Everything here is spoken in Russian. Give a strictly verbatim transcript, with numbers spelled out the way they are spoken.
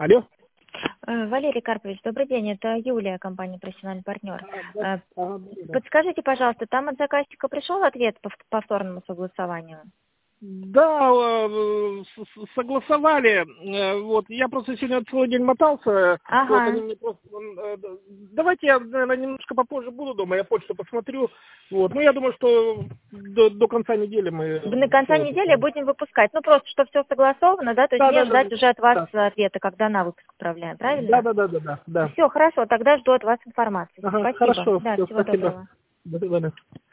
Алло. Э, Валерий Карпович, добрый день. Это Юлия, компания «Профессиональный партнер». А, да, Э, ага, да. Подскажите, пожалуйста, там от заказчика пришел ответ по в- повторному согласованию? Да, э, с- с- согласовали. Э, Вот, я просто сегодня целый день мотался. Вот, они Ага. мне просто... э, д- Давайте я, наверное, немножко попозже буду дома, я почту посмотрю. Вот, ну, я думаю, что до, до конца недели мы До конца все недели это... будем выпускать. Ну, просто, что все согласовано, да, то есть Да, мне да, да, ждать уже от вас да. ответа, когда на выпуск отправляем, Да, правильно? да, да, да, да, да. Все, хорошо, тогда жду от вас информации. Ага, Спасибо. хорошо, Да, все, всего спасибо. доброго. До свидания.